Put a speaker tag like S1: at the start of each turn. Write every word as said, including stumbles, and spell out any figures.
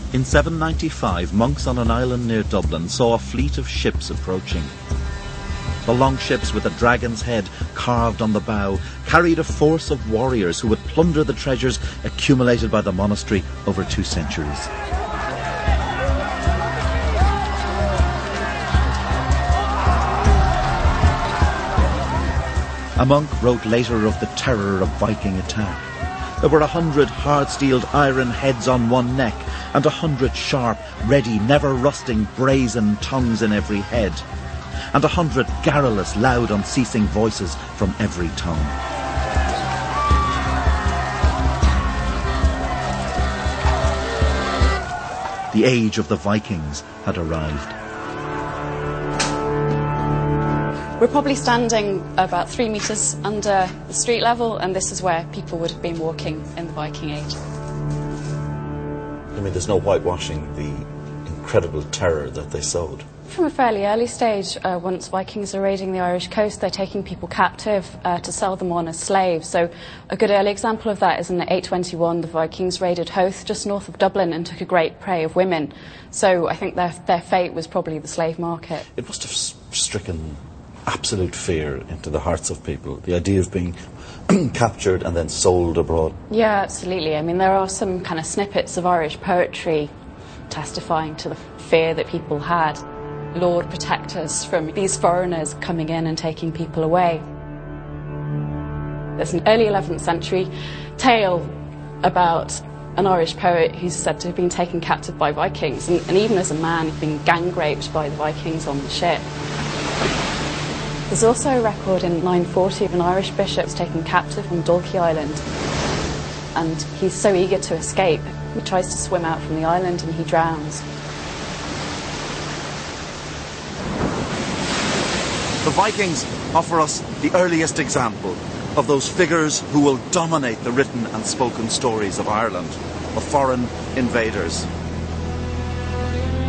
S1: In seven ninety-five, monks on an island near Dublin saw a fleet of ships approaching. The longships with a dragon's head carved on the bow carried a force of warriors who would plunder the treasures accumulated by the monastery over two centuries. A monk wrote later of the terror of Viking attack. There were a hundred hard-steeled iron heads on one neck, and a hundred sharp, ready, never-rusting brazen tongues in every head, and a hundred garrulous, loud, unceasing voices from every tongue. The age of the Vikings had arrived.
S2: We're probably standing about three metres under the street level, and this is where people would have been walking in the Viking Age.
S3: I mean, there's no whitewashing the incredible terror that they sowed.
S2: From a fairly early stage, uh, once Vikings are raiding the Irish coast, they're taking people captive uh, to sell them on as slaves. So a good early example of that is in eight twenty-one, the Vikings raided Howth, just north of Dublin, and took a great prey of women. So I think their, their fate was probably the slave market.
S3: It must have stricken absolute fear into the hearts of people, the idea of being captured and then sold abroad.
S2: Yeah, absolutely. I mean, there are some kind of snippets of Irish poetry testifying to the fear that people had. Lord, protect us from these foreigners coming in and taking people away. There's an early eleventh century tale about an Irish poet who's said to have been taken captive by Vikings, and, and even as a man, he'd been gang raped by the Vikings on the ship. There's also a record in nine forty of an Irish bishop taken captive on Dalkey Island, and he's so eager to escape, he tries to swim out from the island and he drowns.
S4: The Vikings offer us the earliest example of those figures who will dominate the written and spoken stories of Ireland, of foreign invaders.